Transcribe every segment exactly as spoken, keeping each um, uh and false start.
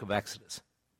book of Exodus.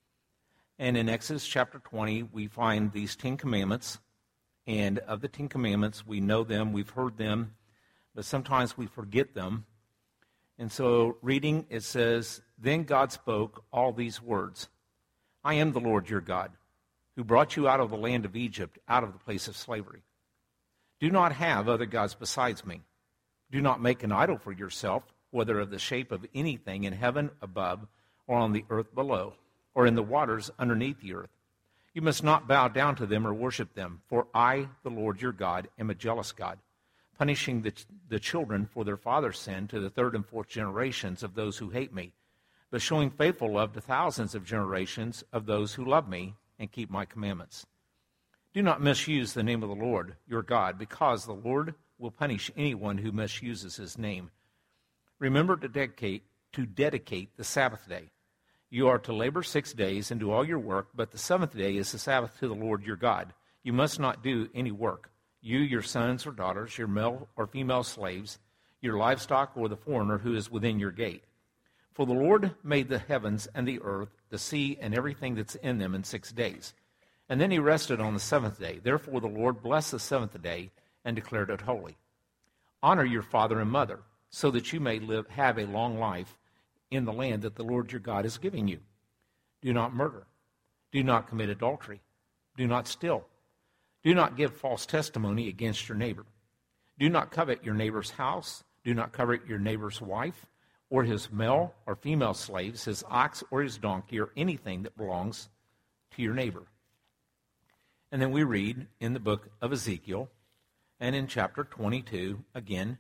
And in Exodus chapter twenty, we find these Ten Commandments. And of the Ten Commandments, we know them, we've heard them, but sometimes we forget them. And so reading, it says, "Then God spoke all these words. I am the Lord your God, who brought you out of the land of Egypt, out of the place of slavery. Do not have other gods besides me. Do not make an idol for yourself, whether of the shape of anything in heaven above, or on the earth below, or in the waters underneath the earth. You must not bow down to them or worship them, for I, the Lord your God, am a jealous God, punishing the, the children for their father's sin to the third and fourth generations of those who hate me, but showing faithful love to thousands of generations of those who love me and keep my commandments. Do not misuse the name of the Lord your God, because the Lord will punish anyone who misuses his name. Remember to dedicate, to dedicate the Sabbath day. You are to labor six days and do all your work, but the seventh day is the Sabbath to the Lord your God. You must not do any work. You, your sons or daughters, your male or female slaves, your livestock, or the foreigner who is within your gate. For the Lord made the heavens and the earth, the sea, and everything that's in them in six days. And then he rested on the seventh day. Therefore the Lord blessed the seventh day and declared it holy. Honor your father and mother, so that you may live, have a long life in the land that the Lord your God is giving you. Do not murder. Do not commit adultery. Do not steal. Do not give false testimony against your neighbor. Do not covet your neighbor's house. Do not covet your neighbor's wife, or his male or female slaves, his ox or his donkey, or anything that belongs to your neighbor." And then we read in the book of Ezekiel, and in chapter twenty-two, again,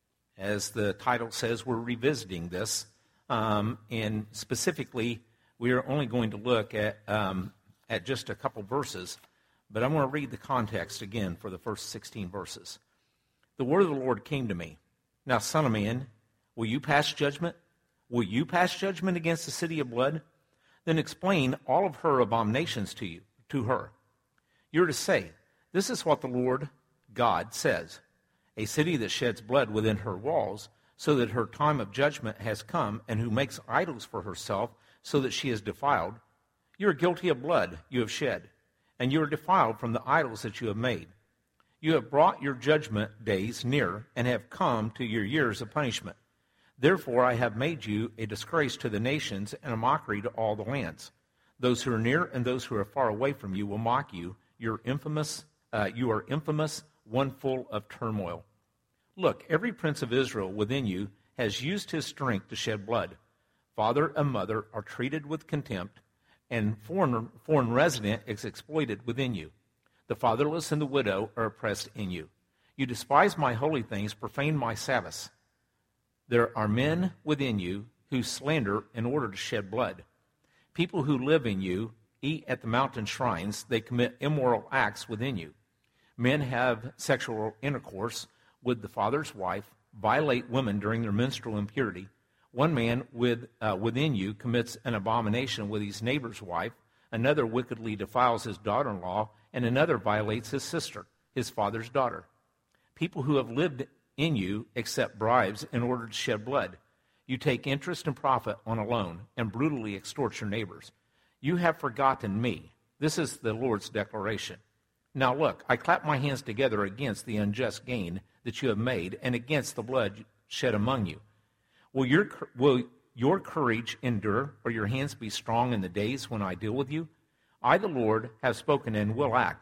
as the title says, we're revisiting this. Um, and specifically, we are only going to look at, um, at just a couple verses. But I'm going to read the context again for the first sixteen verses. "The word of the Lord came to me. Now, son of man, will you pass judgment? Will you pass judgment against the city of blood? Then explain all of her abominations to you, to her. You're to say, this is what the Lord God says. A city that sheds blood within her walls, so that her time of judgment has come, and who makes idols for herself, so that she is defiled. You are guilty of blood you have shed, and you are defiled from the idols that you have made. You have brought your judgment days near, and have come to your years of punishment. Therefore I have made you a disgrace to the nations, and a mockery to all the lands. Those who are near and those who are far away from you will mock you. You're infamous, uh, you are infamous, one full of turmoil. Look, every prince of Israel within you has used his strength to shed blood. Father and mother are treated with contempt, and foreign, foreign resident is exploited within you. The fatherless and the widow are oppressed in you. You despise my holy things, profane my Sabbaths. There are men within you who slander in order to shed blood. People who live in you eat at the mountain shrines. They commit immoral acts within you. Men have sexual intercourse with the father's wife, violate women during their menstrual impurity. One man with, uh, within you commits an abomination with his neighbor's wife. Another wickedly defiles his daughter-in-law, and another violates his sister, his father's daughter. People who have lived in you accept bribes in order to shed blood. You take interest and profit on a loan and brutally extort your neighbors. You have forgotten me. This is the Lord's declaration. Now look, I clap my hands together against the unjust gain that you have made and against the blood shed among you. Will your, will your courage endure, or your hands be strong in the days when I deal with you? I, the Lord, have spoken and will act.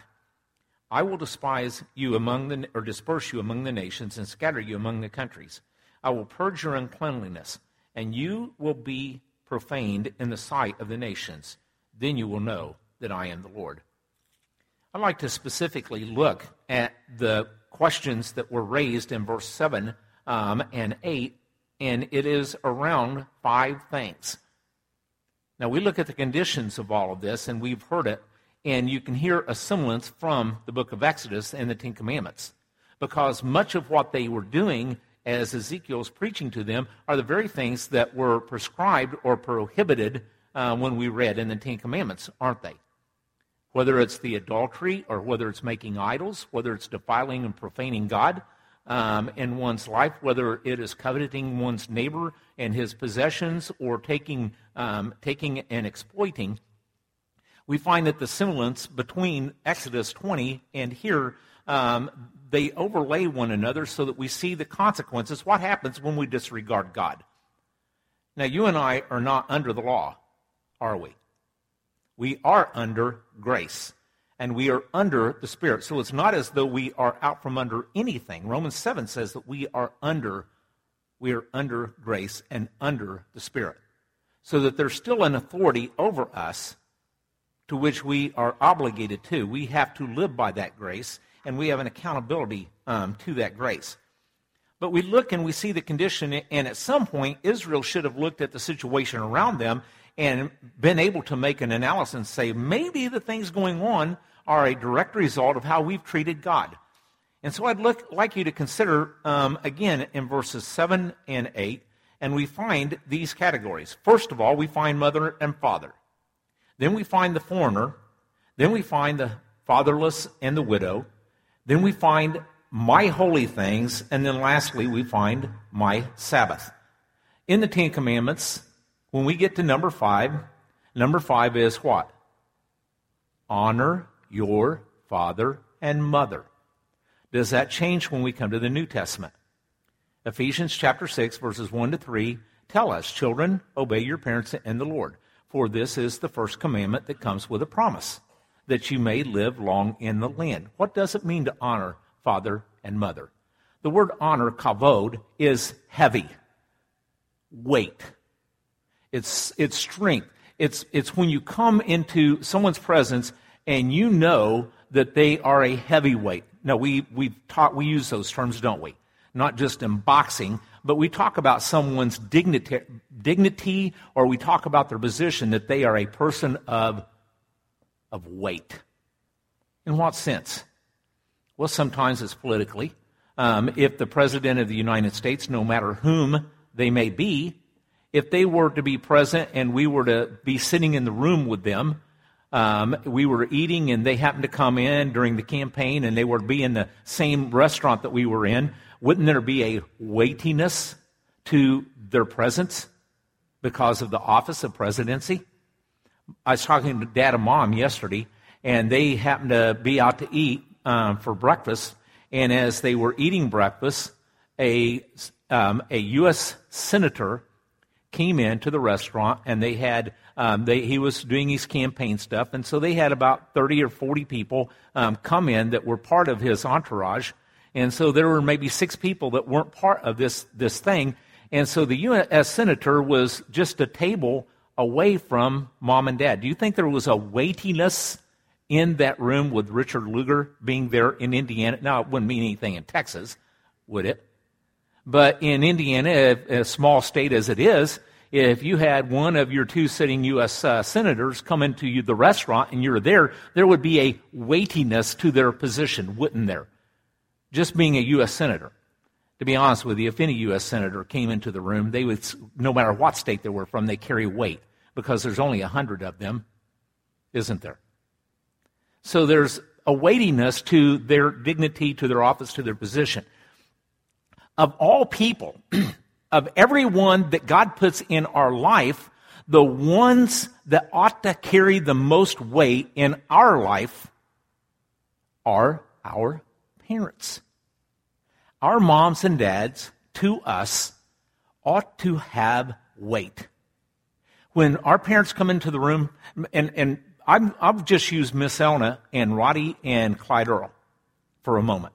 I will despise you among the, or disperse you among the nations and scatter you among the countries. I will purge your uncleanliness, and you will be profaned in the sight of the nations. Then you will know that I am the Lord. I'd like to specifically look at the questions that were raised in verse seven um, and eight, and it is around five things. Now, we look at the conditions of all of this, and we've heard it, and you can hear a semblance from the book of Exodus and the Ten Commandments, because much of what they were doing as Ezekiel's preaching to them are the very things that were prescribed or prohibited uh, when we read in the Ten Commandments, aren't they? Whether it's the adultery or whether it's making idols, whether it's defiling and profaning God, um, in one's life, whether it is coveting one's neighbor and his possessions or taking, um, taking and exploiting, we find that the semblance between Exodus twenty and here, um, they overlay one another so that we see the consequences. What happens when we disregard God? Now, you and I are not under the law, are we? We are under grace, and we are under the Spirit. So it's not as though we are out from under anything. Romans seven says that we are under, we are under grace and under the Spirit, so that there's still an authority over us to which we are obligated to. We have to live by that grace, and we have an accountability um, to that grace. But we look and we see the condition, and at some point, Israel should have looked at the situation around them and been able to make an analysis and say, maybe the things going on are a direct result of how we've treated God. And so I'd look, like you to consider, um, again, in verses seven and eight, and we find these categories. First of all, we find mother and father. Then we find the foreigner. Then we find the fatherless and the widow. Then we find my holy things. And then lastly, we find my Sabbath. In the Ten Commandments, when we get to number five, number five is what? Honor your father and mother. Does that change when we come to the New Testament? Ephesians chapter six, verses one to three tell us, children, obey your parents in the Lord. For this is the first commandment that comes with a promise, that you may live long in the land. What does it mean to honor father and mother? The word honor, kavod, is heavy, weight. It's it's strength. It's it's when you come into someone's presence and you know that they are a heavyweight. Now we we taught we use those terms, don't we? Not just in boxing, but we talk about someone's dignity, dignity, or we talk about their position, that they are a person of, of weight. In what sense? Well, sometimes it's politically. Um, if the President of the United States, no matter whom they may be, if they were to be present and we were to be sitting in the room with them, um, we were eating and they happened to come in during the campaign and they were to be in the same restaurant that we were in, wouldn't there be a weightiness to their presence because of the office of presidency? I was talking to Dad and Mom yesterday, and they happened to be out to eat um, for breakfast, and as they were eating breakfast, a, um, a U S senator came into the restaurant, and they had um, they, he was doing his campaign stuff, and so they had about thirty or forty people um, come in that were part of his entourage. And so there were maybe six people that weren't part of this, this thing. And so the U S senator was just a table away from Mom and Dad. Do you think there was a weightiness in that room with Richard Lugar being there in Indiana? Now, it wouldn't mean anything in Texas, would it? But in Indiana, a small state as it is, if you had one of your two sitting U S uh, senators come into you, the restaurant and you're there, there would be a weightiness to their position, wouldn't there? Just being a U S senator. To be honest with you, if any U S senator came into the room, they would, no matter what state they were from, they carry weight because there's only a hundred of them, isn't there? So there's a weightiness to their dignity, to their office, to their position. Of all people, of everyone that God puts in our life, the ones that ought to carry the most weight in our life are our parents. Our moms and dads, to us, ought to have weight. When our parents come into the room, and, and I'm, I've just used Miss Elna and Roddy and Clyde Earl for a moment.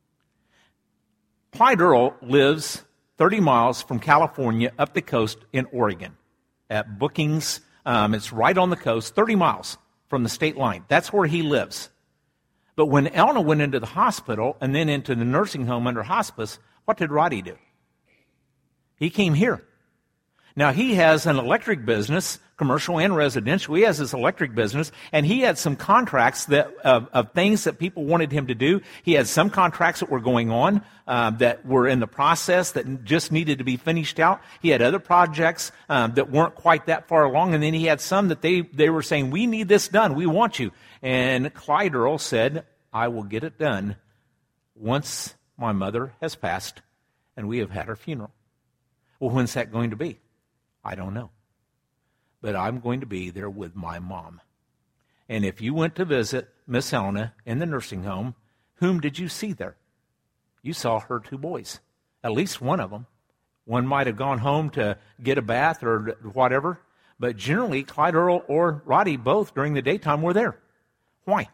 Clyde Earl lives thirty miles from California up the coast in Oregon at Brookings. Um, it's right on the coast, thirty miles from the state line. That's where he lives. But when Elna went into the hospital and then into the nursing home under hospice, what did Roddy do? He came here. Now, he has an electric business, commercial and residential. He has this electric business, and he had some contracts that of, of things that people wanted him to do. He had some contracts that were going on uh, that were in the process that just needed to be finished out. He had other projects um, that weren't quite that far along, and then he had some that they, they were saying, we need this done. We want you. And Clyde Earl said, I will get it done once my mother has passed, and we have had her funeral. Well, when's that going to be? I don't know. But I'm going to be there with my mom. And if you went to visit Miss Helena in the nursing home, whom did you see there? You saw her two boys, at least one of them. One might have gone home to get a bath or whatever, but generally Clyde Earl or Roddy both during the daytime were there. Why?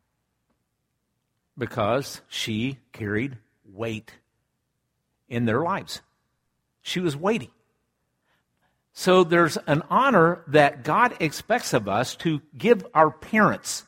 Because she carried weight in their lives. She was weighty. So there's an honor that God expects of us to give our parents,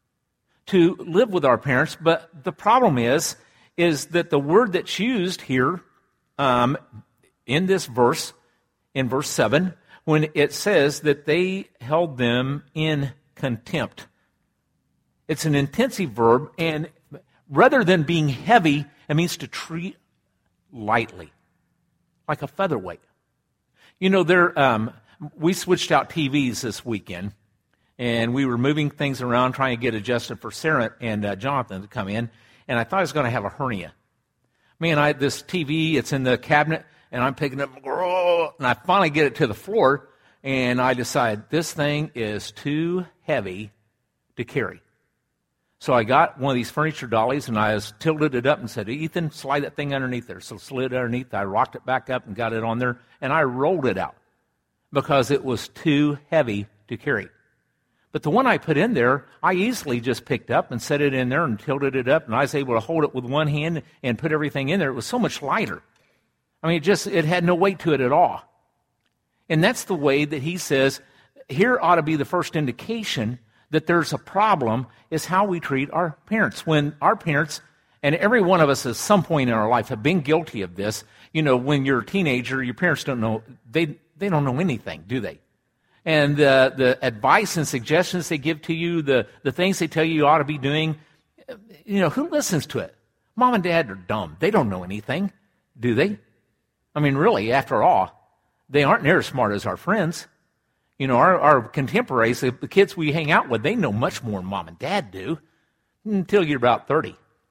to live with our parents. But the problem is, is that the word that's used here um, in this verse, in verse seven, when it says that they held them in contempt. It's an intensive verb, and rather than being heavy, it means to treat lightly, like a featherweight. You know, there um, we switched out T Vs this weekend, and we were moving things around, trying to get adjusted for Sarah and uh, Jonathan to come in, and I thought I was going to have a hernia. Man, I this T V, it's in the cabinet, and I'm picking it up, and I finally get it to the floor, and I decide this thing is too heavy to carry. So I got one of these furniture dollies, and I was tilted it up and said, Ethan, slide that thing underneath there. So slid it underneath. I rocked it back up and got it on there, and I rolled it out because it was too heavy to carry. But the one I put in there, I easily just picked up and set it in there and tilted it up, and I was able to hold it with one hand and put everything in there. It was so much lighter. I mean, it just it had no weight to it at all. And that's the way that he says, here ought to be the first indication that there's a problem, is how we treat our parents. When our parents, and every one of us at some point in our life have been guilty of this. You know, when you're a teenager, your parents don't know, they, they don't know anything, do they? And uh, the advice and suggestions they give to you, the, the things they tell you you ought to be doing, you know, who listens to it? Mom and Dad are dumb. They don't know anything, do they? I mean, really, after all, they aren't near as smart as our friends. You know, our, our contemporaries, the kids we hang out with, they know much more than Mom and Dad do until you're about thirty.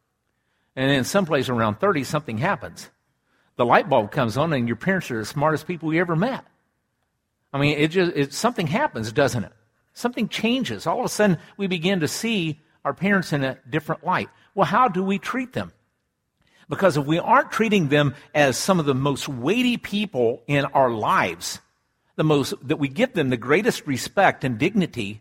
And then someplace around thirty, something happens. The light bulb comes on, and your parents are the smartest people you ever met. I mean, it just it, something happens, doesn't it? Something changes. All of a sudden, we begin to see our parents in a different light. Well, how do we treat them? Because if we aren't treating them as some of the most weighty people in our lives, the most that we give them the greatest respect and dignity,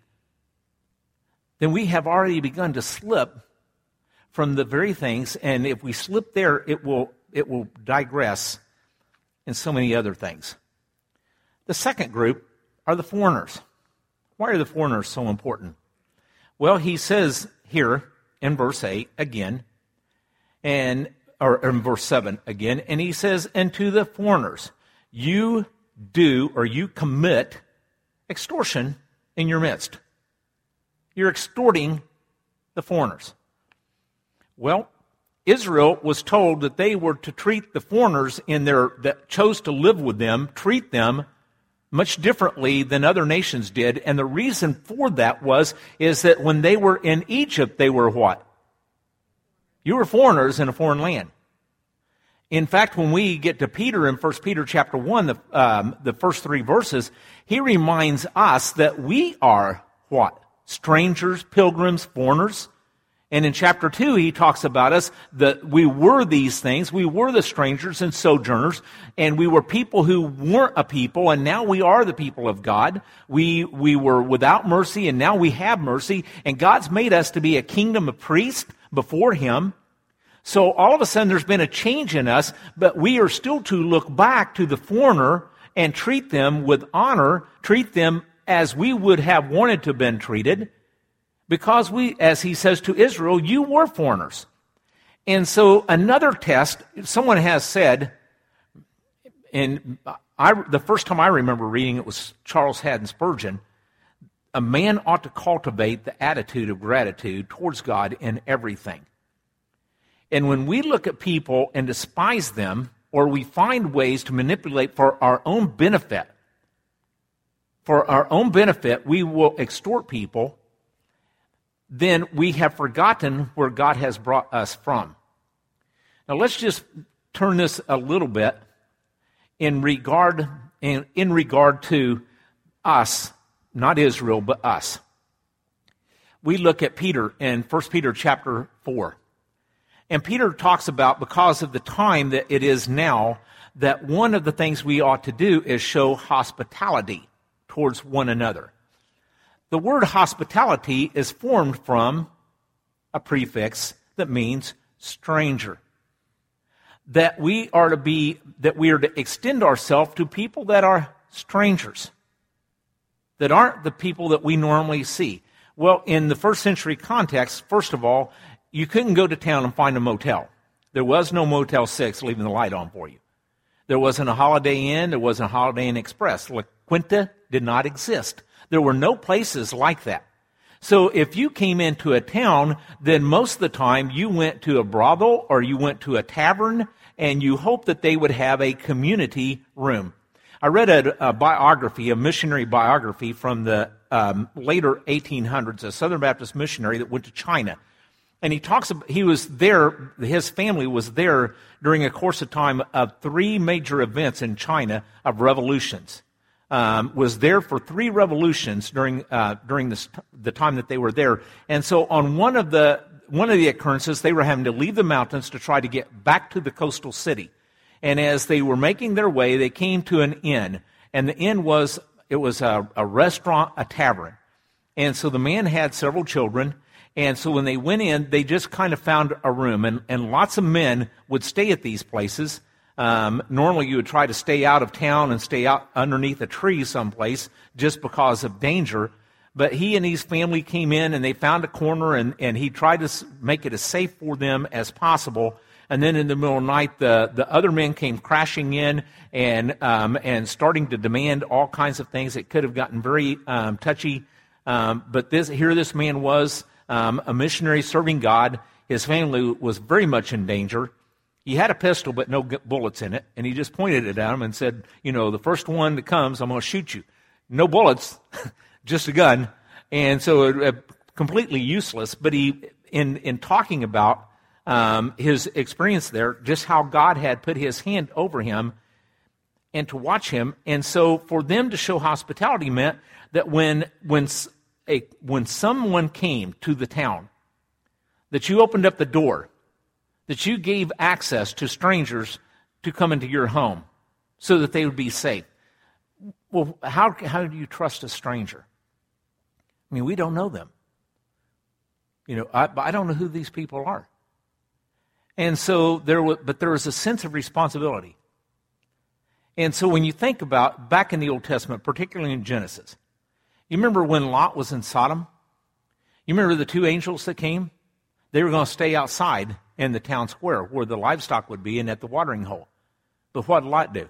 then we have already begun to slip from the very things, and if we slip there, it will it will digress in so many other things. The second group are the foreigners. Why are the foreigners so important? Well, he says here in verse eight again, and or in verse seven again, and he says, and to the foreigners, you do or you commit extortion in your midst. You're extorting the foreigners. Well, Israel was told that they were to treat the foreigners in their that chose to live with them, treat them much differently than other nations did. And the reason for that was is that when they were in Egypt, they were what? You were foreigners in a foreign land. In fact, when we get to Peter in First Peter chapter one, the, um, the first three verses, he reminds us that we are what? Strangers, pilgrims, foreigners. And in chapter two, he talks about us that we were these things. We were the strangers and sojourners, and we were people who weren't a people, and now we are the people of God. We, we were without mercy, and now we have mercy, and God's made us to be a kingdom of priests before him. So all of a sudden there's been a change in us, but we are still to look back to the foreigner and treat them with honor, treat them as we would have wanted to have been treated, because we, as he says to Israel, you were foreigners. And so another test, someone has said, and I, the first time I remember reading it was Charles Haddon Spurgeon, a man ought to cultivate the attitude of gratitude towards God in everything. And when we look at people and despise them, or we find ways to manipulate for our own benefit, for our own benefit, we will extort people, then we have forgotten where God has brought us from. Now let's just turn this a little bit in regard in, in regard to us, not Israel, but us. We look at Peter in First Peter chapter four. And Peter talks about, because of the time that it is now, that one of the things we ought to do is show hospitality towards one another. The word hospitality is formed from a prefix that means stranger. That we are to be, that we are to extend ourselves to people that are strangers, that aren't the people that we normally see. Well, in the first century context, first of all, you couldn't go to town and find a motel. There was no Motel six leaving the light on for you. There wasn't a Holiday Inn. There wasn't a Holiday Inn Express. La Quinta did not exist. There were no places like that. So if you came into a town, then most of the time you went to a brothel or you went to a tavern, and you hoped that they would have a community room. I read a, a biography, a missionary biography from the um, later eighteen hundreds, a Southern Baptist missionary that went to China. And he talks about, he was there, his family was there during a course of time of three major events in China of revolutions. Um, was there for three revolutions during uh, during this, the time that they were there. And so on one of the one of the occurrences, they were having to leave the mountains to try to get back to the coastal city. And as they were making their way, they came to an inn. And the inn was, it was a, a restaurant, a tavern. And so the man had several children. And so when they went in, they just kind of found a room. And, and lots of men would stay at these places. Um, normally you would try to stay out of town and stay out underneath a tree someplace just because of danger. But he and his family came in and they found a corner, and, and he tried to make it as safe for them as possible. And then in the middle of the night, the, the other men came crashing in and um, and starting to demand all kinds of things. It could have gotten very um, touchy. Um, but this here this man was, um, a missionary serving God. His family was very much in danger. He had a pistol, but no bullets in it. And he just pointed it at him and said, you know, the first one that comes, I'm going to shoot you. No bullets. Just a gun. And so it, uh, completely useless. But he, in, in talking about um, his experience there, just how God had put his hand over him and to watch him. And so for them to show hospitality meant that when, when, a, when someone came to the town, that you opened up the door, that you gave access to strangers to come into your home so that they would be safe. Well, how, how do you trust a stranger? I mean, we don't know them. You know, I, I don't know who these people are. And so there was, but there was a sense of responsibility. And so when you think about back in the Old Testament, particularly in Genesis, you remember when Lot was in Sodom? You remember the two angels that came? They were going to stay outside in the town square where the livestock would be and at the watering hole. But what did Lot do?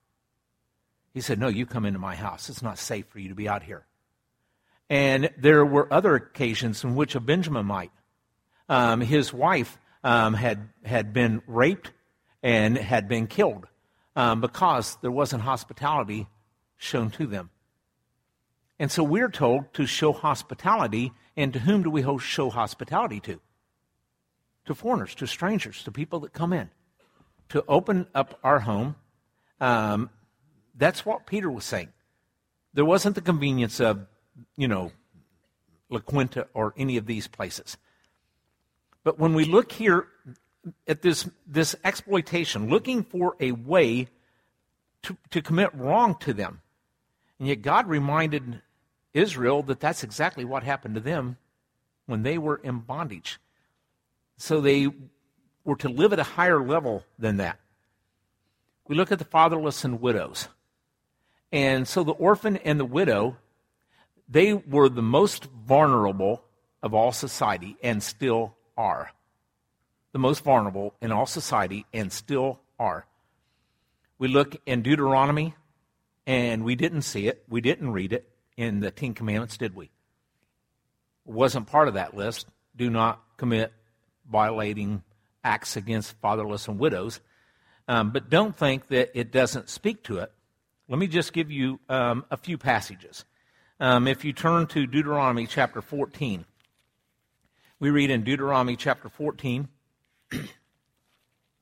He said, no, you come into my house. It's not safe for you to be out here. And there were other occasions in which a Benjaminite, um, his wife um, had had been raped and had been killed um, because there wasn't hospitality shown to them. And so we're told to show hospitality, and to whom do we show hospitality to? To foreigners, to strangers, to people that come in. To open up our home. Um, that's what Peter was saying. There wasn't the convenience of, you know, La Quinta or any of these places. But when we look here at this, this exploitation, looking for a way to, to commit wrong to them, and yet God reminded Israel that that's exactly what happened to them when they were in bondage. So they were to live at a higher level than that. We look at the fatherless and widows. And so the orphan and the widow, they were the most vulnerable of all society and still are. The most vulnerable in all society and still are. We look in Deuteronomy, and we didn't see it. We didn't read it in the Ten Commandments, did we? It wasn't part of that list. Do not commit violating acts against fatherless and widows. Um, but don't think that it doesn't speak to it. Let me just give you um, a few passages. Um, if you turn to Deuteronomy chapter fourteen, we read in Deuteronomy chapter fourteen,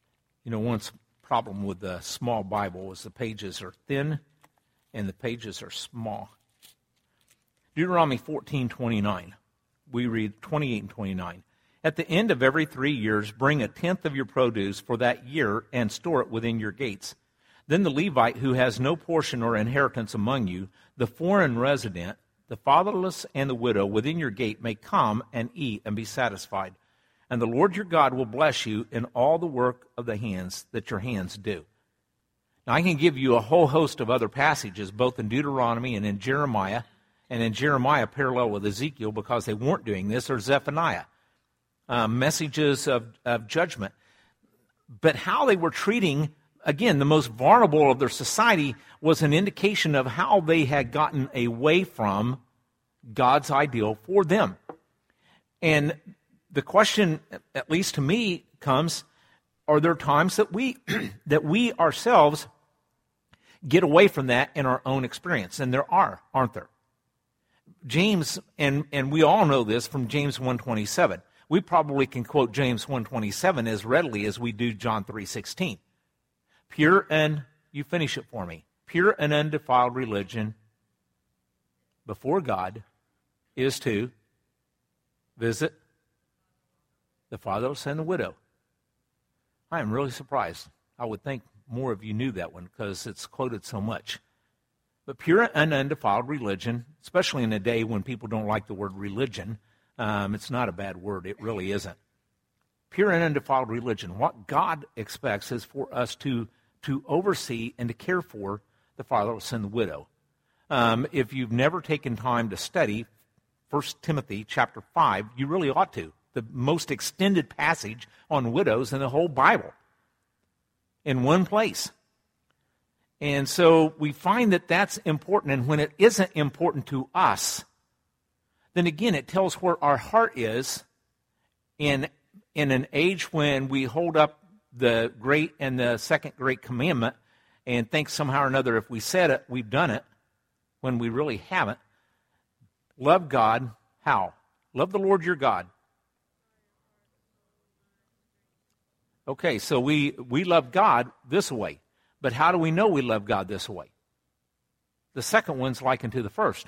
You know, one problem with the small Bible is the pages are thin and the pages are small. Deuteronomy fourteen twenty-nine. We read twenty-eight and twenty-nine. At the end of every three years, bring a tenth of your produce for that year and store it within your gates. Then the Levite who has no portion or inheritance among you, the foreign resident, the fatherless, and the widow within your gate may come and eat and be satisfied. And the Lord your God will bless you in all the work of the hands that your hands do. Now, I can give you a whole host of other passages, both in Deuteronomy and in Jeremiah, and in Jeremiah parallel with Ezekiel, because they weren't doing this, or Zephaniah, uh, messages of, of judgment. But how they were treating, again, the most vulnerable of their society was an indication of how they had gotten away from God's ideal for them. And the question, at least to me, comes, are there times that we that we ourselves get away from that in our own experience? And there are, aren't there? James, and, and we all know this from James one twenty-seven. We probably can quote James one twenty-seven as readily as we do John three sixteen. Pure and, you finish it for me, pure and undefiled religion before God is to visit the fatherless and the widow. I am really surprised. I would think more of you knew that one because it's quoted so much. But pure and undefiled religion, especially in a day when people don't like the word religion, um, it's not a bad word. It really isn't. Pure and undefiled religion. What God expects is for us to, to oversee and to care for the fatherless and the widow. Um, if you've never taken time to study First Timothy chapter five, you really ought to. The most extended passage on widows in the whole Bible in one place. And so we find that that's important, and when it isn't important to us, then again it tells where our heart is in, in an age when we hold up the great and the second great commandment and think somehow or another if we said it, we've done it, when we really haven't. Love God, how? Love the Lord your God. Okay, so we, we love God this way. But how do we know we love God this way? The second one's likened to the first.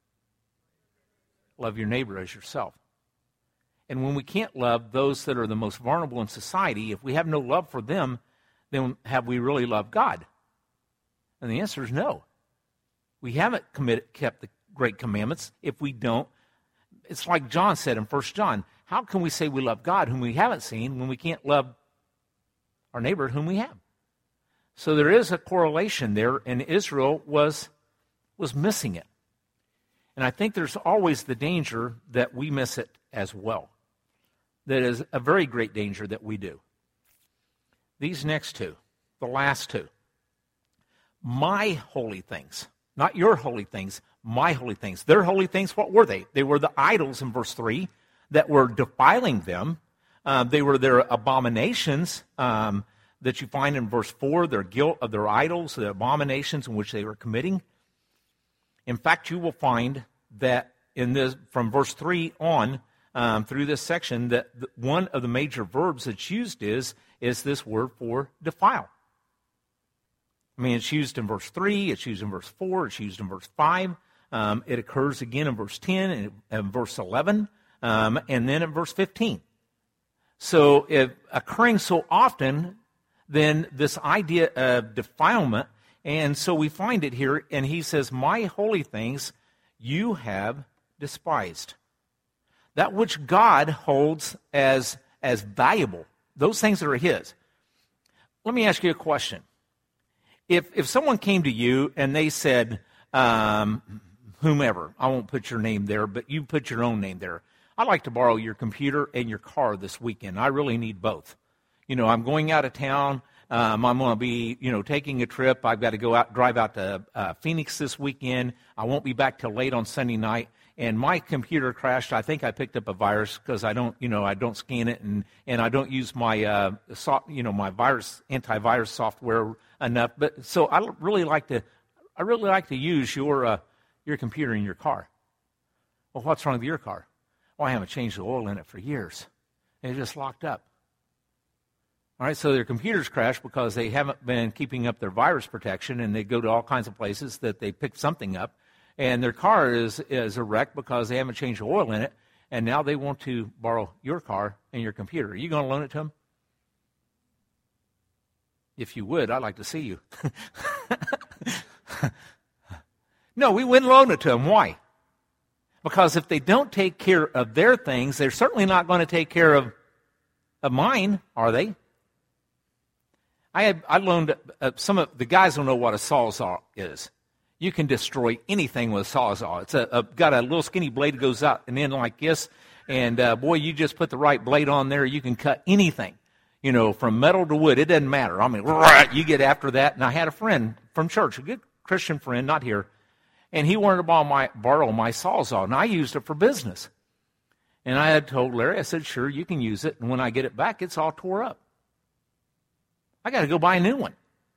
Love your neighbor as yourself. And when we can't love those that are the most vulnerable in society, if we have no love for them, then have we really loved God? And the answer is no. We haven't committed, kept the great commandments if we don't. It's like John said in First John, how can we say we love God whom we haven't seen when we can't love our neighbor whom we have? So there is a correlation there, and Israel was, was missing it. And I think there's always the danger that we miss it as well. That is a very great danger that we do. These next two, the last two. My holy things, not your holy things, my holy things. Their holy things, what were they? They were the idols in verse three that were defiling them. Um, they were their abominations um, that you find in verse four, their guilt of their idols, the abominations in which they were committing. In fact, you will find that in this, from verse three on um, through this section, that one of the major verbs that's used is, is this word for defile. I mean, it's used in verse three, it's used in verse four, it's used in verse five. Um, it occurs again in verse ten and in verse eleven, um, and then in verse fifteen. So if occurring so often, then this idea of defilement, and so we find it here, and he says, my holy things you have despised. That which God holds as, as valuable, those things that are his. Let me ask you a question. If, if someone came to you and they said, um, whomever, I won't put your name there, but you put your own name there. I'd like to borrow your computer and your car this weekend. I really need both. You know, I'm going out of town. Um, I'm going to be, you know, taking a trip. I've got to go out, drive out to uh, Phoenix this weekend. I won't be back till late on Sunday night. And my computer crashed. I think I picked up a virus because I don't, you know, I don't scan it and, and I don't use my, uh, so, you know, my virus antivirus software enough. But so I really like to, I really like to use your, uh, your computer in your car. Well, what's wrong with your car? Well, I haven't changed the oil in it for years. And it's just locked up. All right, so their computers crash because they haven't been keeping up their virus protection, and they go to all kinds of places that they pick something up. And their car is, is a wreck because they haven't changed the oil in it, and now they want to borrow your car and your computer. Are you going to loan it to them? If you would, I'd like to see you. No, we wouldn't loan it to them. Why? Because if they don't take care of their things, they're certainly not going to take care of, of mine, are they? I had, I loaned uh, some of the guys don't know what a sawzall is. You can destroy anything with a sawzall. It's a, a got a little skinny blade that goes out and in like this, and uh, boy, you just put the right blade on there, you can cut anything, you know, from metal to wood. It doesn't matter. I mean, you get after that. And I had a friend from church, a good Christian friend, not here, and he wanted to borrow my, borrow my sawzall, and I used it for business. And I had told Larry, I said, sure, you can use it, and when I get it back, it's all tore up. I got to go buy a new one.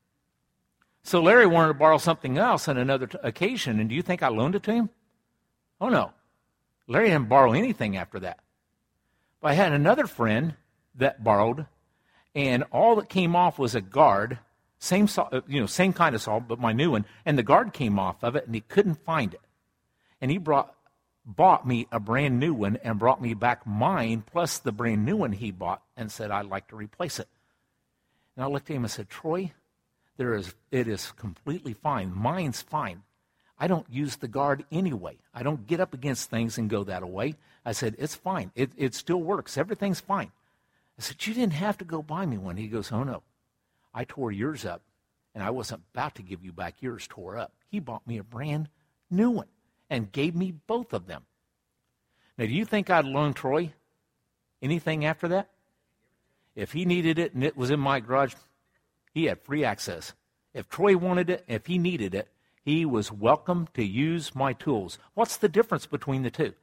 So Larry wanted to borrow something else on another t- occasion, and do you think I loaned it to him? Oh, no. Larry didn't borrow anything after that. But I had another friend that borrowed, and all that came off was a guard, same saw, you know, same kind of saw, but my new one, and the guard came off of it, and he couldn't find it. And he brought, bought me a brand new one and brought me back mine, plus the brand new one he bought, and said, I'd like to replace it. And I looked at him and said, Troy, there is, it is completely fine. Mine's fine. I don't use the guard anyway. I don't get up against things and go that way. I said, it's fine. It, it still works. Everything's fine. I said, you didn't have to go buy me one. He goes, oh, no. I tore yours up, and I wasn't about to give you back yours tore up. He bought me a brand new one and gave me both of them. Now, do you think I'd loan Troy anything after that? If he needed it and it was in my garage, he had free access. If Troy wanted it, if he needed it, he was welcome to use my tools. What's the difference between the two?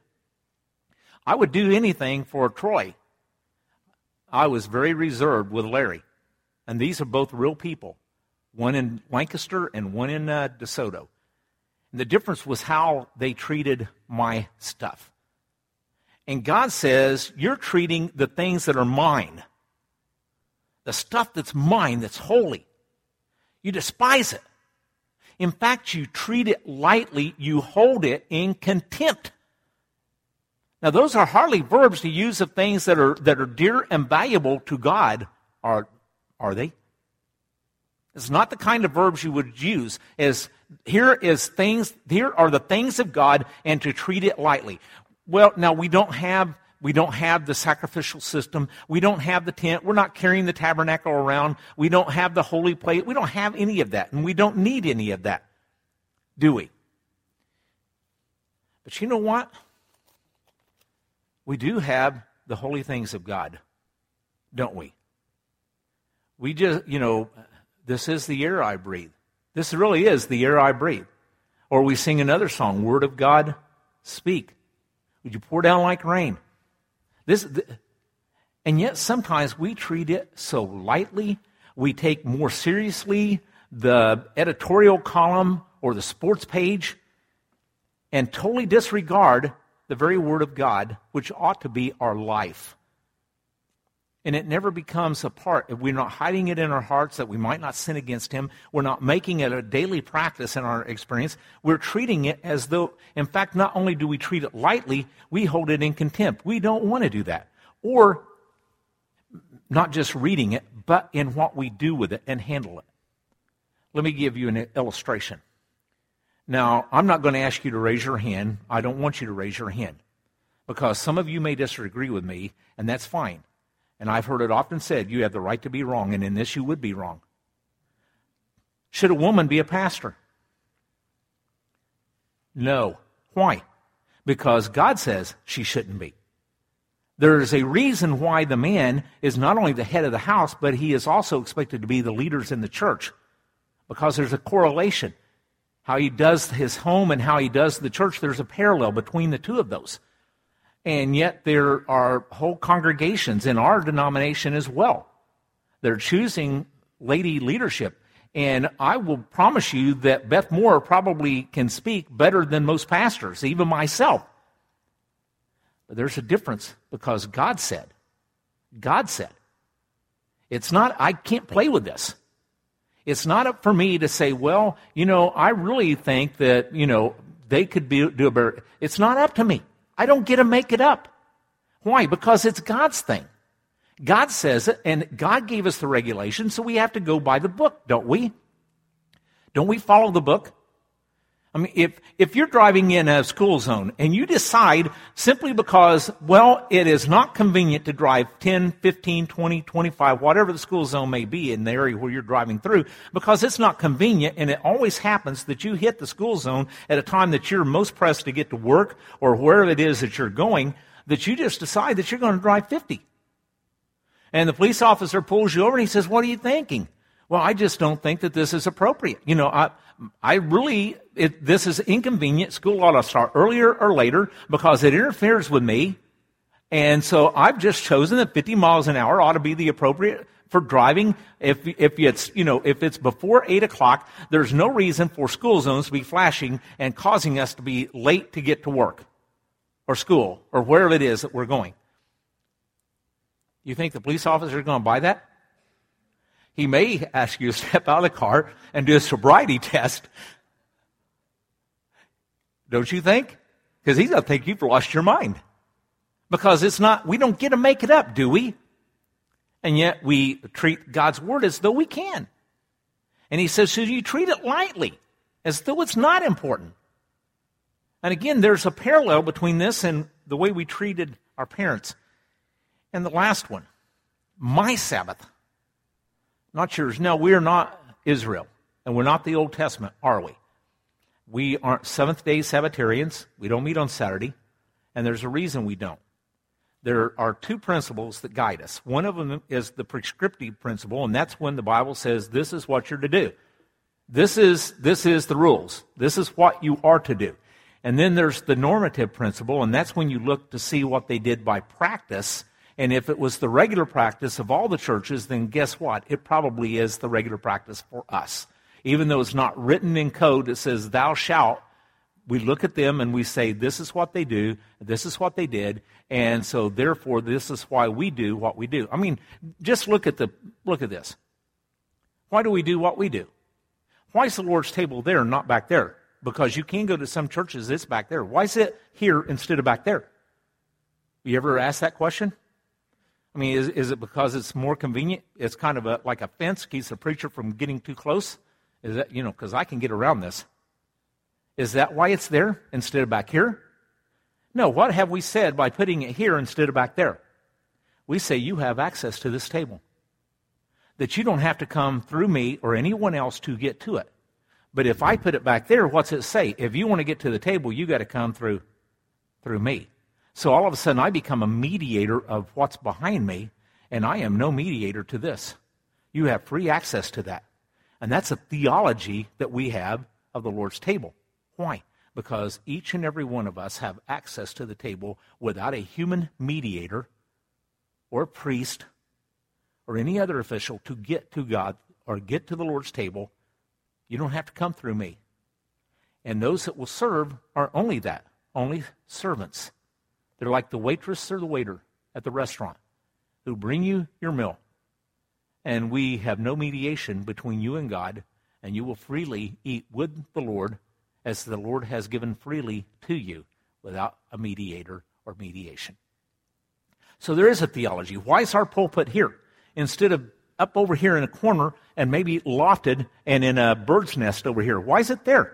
I would do anything for Troy. I was very reserved with Larry. And these are both real people, one in Lancaster and one in uh, DeSoto. And the difference was how they treated my stuff. And God says, you're treating the things that are mine, the stuff that's mine, that's holy. You despise it. In fact, you treat it lightly. You hold it in contempt. Now, those are hardly verbs to use of things that are that are dear and valuable to God, are, are they? It's not the kind of verbs you would use as here is things, here are the things of God, and to treat it lightly. Well, now we don't have we don't have the sacrificial system. We don't have the tent. We're not carrying the tabernacle around. We don't have the holy plate. We don't have any of that, and we don't need any of that, do we? But you know what? We do have the holy things of God, don't we? We just, you know, this is the air I breathe. This really is the air I breathe. Or we sing another song, Word of God, speak. Would you pour down like rain? This, and yet sometimes we treat it so lightly. We take more seriously the editorial column or the sports page and totally disregard the very Word of God, which ought to be our life. And it never becomes a part. If we're not hiding it in our hearts that we might not sin against Him, we're not making it a daily practice in our experience, we're treating it as though, in fact, not only do we treat it lightly, we hold it in contempt. We don't want to do that. Or not just reading it, but in what we do with it and handle it. Let me give you an illustration. Now, I'm not going to ask you to raise your hand. I don't want you to raise your hand, because some of you may disagree with me, and that's fine. And I've heard it often said, you have the right to be wrong, and in this you would be wrong. Should a woman be a pastor? No. Why? Because God says she shouldn't be. There is a reason why the man is not only the head of the house, but he is also expected to be the leaders in the church, because there's a correlation. How he does his home and how he does the church, there's a parallel between the two of those. And yet there are whole congregations in our denomination as well. They're choosing lady leadership. And I will promise you that Beth Moore probably can speak better than most pastors, even myself. But there's a difference, because God said, God said, It's not, I can't play with this. It's not up for me to say, well, you know, I really think that, you know, they could be, do a better. It's not up to me. I don't get to make it up. Why? Because it's God's thing. God says it, and God gave us the regulation, so we have to go by the book, don't we? Don't we follow the book? I mean, if, if you're driving in a school zone and you decide simply because, well, it is not convenient to drive ten, fifteen, twenty, twenty-five, whatever the school zone may be in the area where you're driving through, because it's not convenient, and it always happens that you hit the school zone at a time that you're most pressed to get to work or wherever it is that you're going, that you just decide that you're going to drive fifty. And the police officer pulls you over and he says, what are you thinking? Well, I just don't think that this is appropriate. You know, I I really, it, this is inconvenient. School ought to start earlier or later because it interferes with me. And so I've just chosen that fifty miles an hour ought to be the appropriate for driving. If if it's, you know, if it's before eight o'clock, there's no reason for school zones to be flashing and causing us to be late to get to work or school or wherever it is that we're going. You think the police officer is going to buy that? He may ask you to step out of the car and do a sobriety test. Don't you think? Because he's going to think you've lost your mind. Because it's not, we don't get to make it up, do we? And yet we treat God's word as though we can. And he says, so you treat it lightly, as though it's not important. And again, there's a parallel between this and the way we treated our parents. And the last one, my Sabbath. Not yours. No, we are not Israel, and we're not the Old Testament, are we? We aren't Seventh-day Sabbatarians. We don't meet on Saturday, and there's a reason we don't. There are two principles that guide us. One of them is the prescriptive principle, and that's when the Bible says this is what you're to do. This is, this is the rules. This is what you are to do. And then there's the normative principle, and that's when you look to see what they did by practice. And if it was the regular practice of all the churches, then guess what? It probably is the regular practice for us. Even though it's not written in code that says, thou shalt, we look at them and we say, this is what they do, this is what they did, and so therefore this is why we do what we do. I mean, just look at the look at this. Why do we do what we do? Why is the Lord's table there and not back there? Because you can go to some churches, it's back there. Why is it here instead of back there? You ever asked that question? I mean, is, is it because it's more convenient? It's kind of a, like a fence, keeps the preacher from getting too close? Is that, you know, because I can get around this. Is that why it's there instead of back here? No, what have we said by putting it here instead of back there? We say you have access to this table. That you don't have to come through me or anyone else to get to it. But if I put it back there, what's it say? If you want to get to the table, you got to come through, through me. So all of a sudden, I become a mediator of what's behind me, and I am no mediator to this. You have free access to that. And that's a theology that we have of the Lord's table. Why? Because each and every one of us have access to the table without a human mediator or priest or any other official to get to God or get to the Lord's table. You don't have to come through me. And those that will serve are only that, only servants. They're like the waitress or the waiter at the restaurant who bring you your meal. And we have no mediation between you and God, and you will freely eat with the Lord as the Lord has given freely to you without a mediator or mediation. So there is a theology. Why is our pulpit here instead of up over here in a corner and maybe lofted and in a bird's nest over here? Why is it there?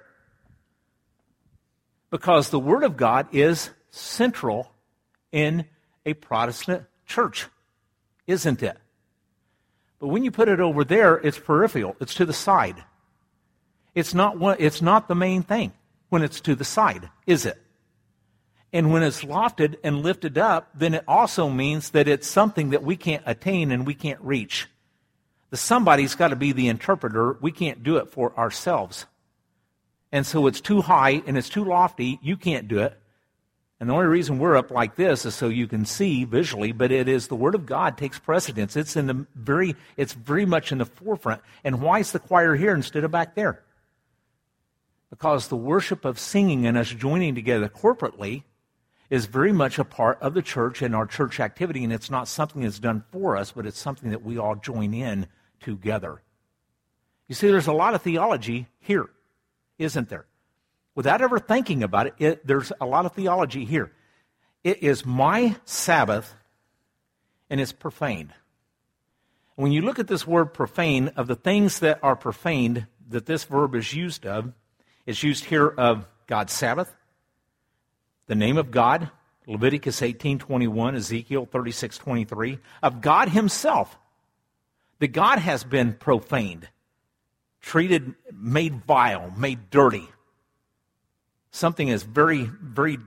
Because the Word of God is central in a Protestant church, isn't it? But when you put it over there, it's peripheral. It's to the side. It's not one, it's not the main thing when it's to the side, is it? And when it's lofted and lifted up, then it also means that it's something that we can't attain and we can't reach. The somebody's got to be the interpreter. We can't do it for ourselves. And so it's too high and it's too lofty. You can't do it. And the only reason we're up like this is so you can see visually, but it is the Word of God takes precedence. It's in the very, it's very much in the forefront. And why is the choir here instead of back there? Because the worship of singing and us joining together corporately is very much a part of the church and our church activity, and it's not something that's done for us, but it's something that we all join in together. You see, there's a lot of theology here, isn't there? Without ever thinking about it, it there's a lot of theology here. It is my Sabbath, and it's profaned. When you look at this word profane, of the things that are profaned that this verb is used of, it's used here of God's Sabbath, the name of God, Leviticus eighteen twenty-one, Ezekiel thirty-six twenty-three, of God himself. That God has been profaned, treated, made vile, made dirty. Something is very, very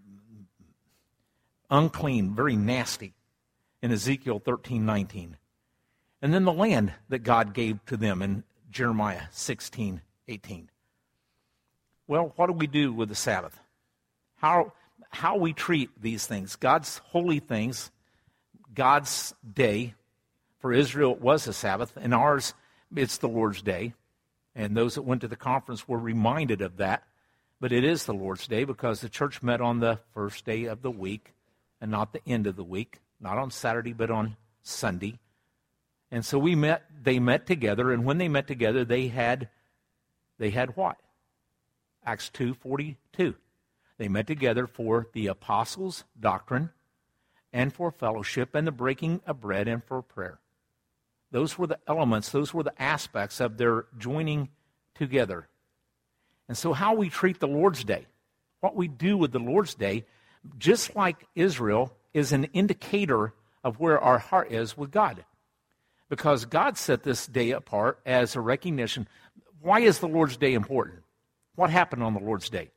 unclean, very nasty in Ezekiel thirteen nineteen. And then the land that God gave to them in Jeremiah sixteen eighteen. Well, what do we do with the Sabbath? How, how we treat these things, God's holy things, God's day. For Israel, it was a Sabbath, and ours, it's the Lord's day. And those that went to the conference were reminded of that. But it is the Lord's day because the church met on the first day of the week and not the end of the week, not on Saturday, but on Sunday. And so we met, they met together, and when they met together, they had, they had what? Acts two forty-two. They met together for the apostles' doctrine and for fellowship and the breaking of bread and for prayer. Those were the elements, those were the aspects of their joining together. And so how we treat the Lord's Day, what we do with the Lord's Day, just like Israel, is an indicator of where our heart is with God. Because God set this day apart as a recognition. Why is the Lord's Day important? What happened on the Lord's Day?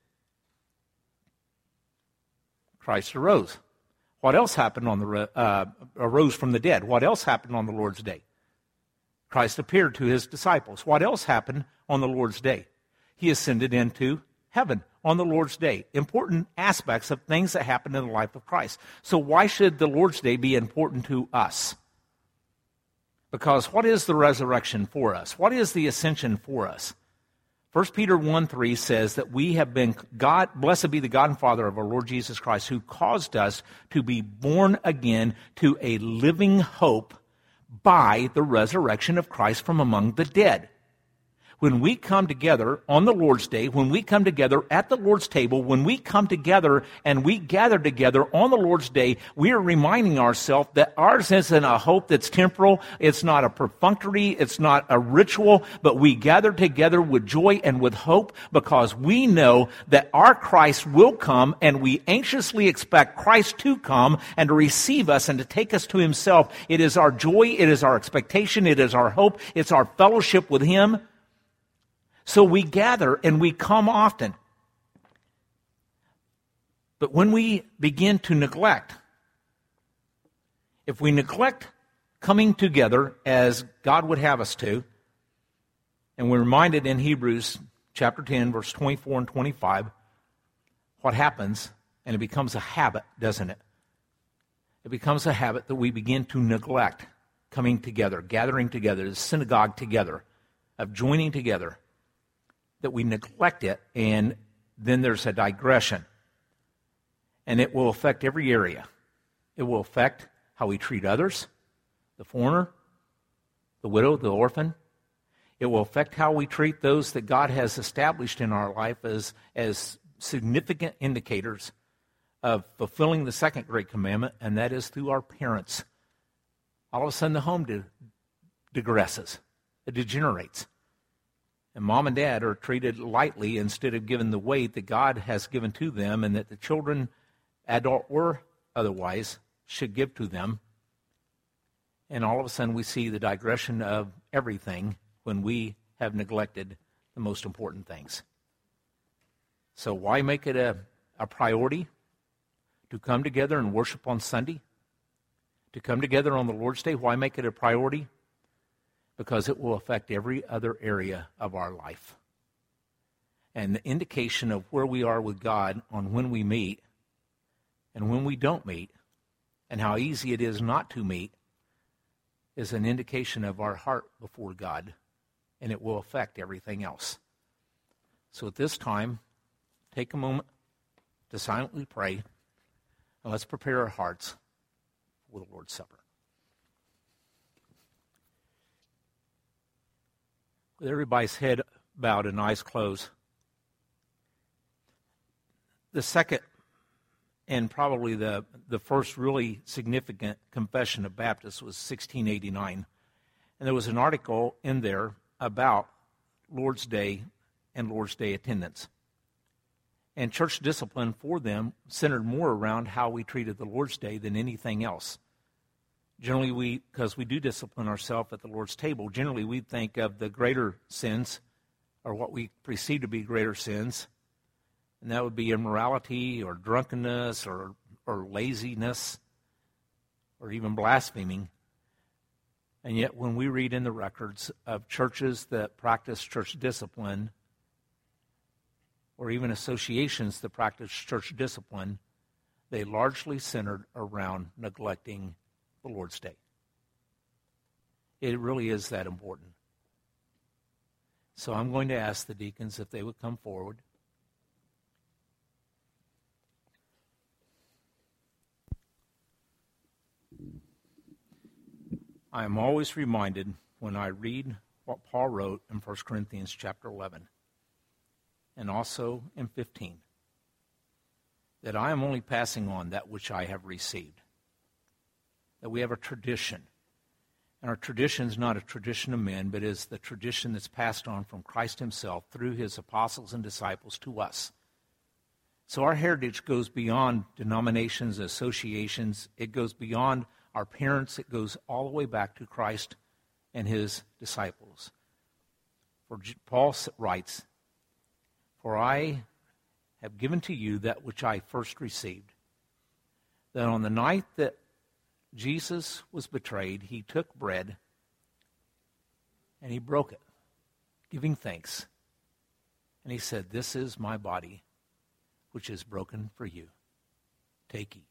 Christ arose. What else happened on the uh, arose from the dead? What else happened on the Lord's Day? Christ appeared to his disciples. What else happened on the Lord's Day? He ascended into heaven on the Lord's Day. Important aspects of things that happened in the life of Christ. So why should the Lord's Day be important to us? Because what is the resurrection for us? What is the ascension for us? First Peter one three says that we have been, God, blessed be the God and Father of our Lord Jesus Christ, who caused us to be born again to a living hope by the resurrection of Christ from among the dead. When we come together on the Lord's Day, when we come together at the Lord's table, when we come together and we gather together on the Lord's Day, we are reminding ourselves that ours isn't a hope that's temporal, it's not a perfunctory, it's not a ritual, but we gather together with joy and with hope because we know that our Christ will come, and we anxiously expect Christ to come and to receive us and to take us to himself. It is our joy, it is our expectation, it is our hope, it's our fellowship with him. So we gather and we come often. But when we begin to neglect, if we neglect coming together as God would have us to, and we're reminded in Hebrews chapter ten, verse twenty-four and twenty-five, what happens, and it becomes a habit, doesn't it? It becomes a habit that we begin to neglect coming together, gathering together, the synagogue together, of joining together, that we neglect it, and then there's a digression. And it will affect every area. It will affect how we treat others, the foreigner, the widow, the orphan. It will affect how we treat those that God has established in our life as, as significant indicators of fulfilling the second great commandment, and that is through our parents. All of a sudden the home de- digresses. It degenerates. And mom and dad are treated lightly instead of given the weight that God has given to them, and that the children, adult or otherwise, should give to them. And all of a sudden we see the digression of everything when we have neglected the most important things. So why make it a, a priority to come together and worship on Sunday? To come together on the Lord's Day, why make it a priority? Because it will affect every other area of our life. And the indication of where we are with God on when we meet and when we don't meet, and how easy it is not to meet, is an indication of our heart before God, and it will affect everything else. So at this time, take a moment to silently pray Now let's prepare our hearts for the Lord's Supper. With everybody's head bowed and eyes closed, the second and probably the, the first really significant confession of Baptists was sixteen eighty-nine. And there was an article in there about Lord's Day and Lord's Day attendance. And church discipline for them centered more around how we treated the Lord's Day than anything else. Generally, we, because we do discipline ourselves at the Lord's table, generally we think of the greater sins, or what we perceive to be greater sins, and that would be immorality or drunkenness or, or laziness or even blaspheming. And yet when we read in the records of churches that practice church discipline, or even associations that practice church discipline, they largely centered around neglecting the Lord's Day. It really is that important. So I'm going to ask the deacons if they would come forward. I am always reminded when I read what Paul wrote in First Corinthians chapter eleven and also in fifteen, that I am only passing on that which I have received. That we have a tradition. And our tradition is not a tradition of men, but is the tradition that's passed on from Christ himself through his apostles and disciples to us. So our heritage goes beyond denominations, associations. It goes beyond our parents. It goes all the way back to Christ and his disciples. For Paul writes, "For I have given to you that which I first received, that on the night that Jesus was betrayed, he took bread and he broke it, giving thanks. And he said, 'This is my body, which is broken for you. Take, eat.'"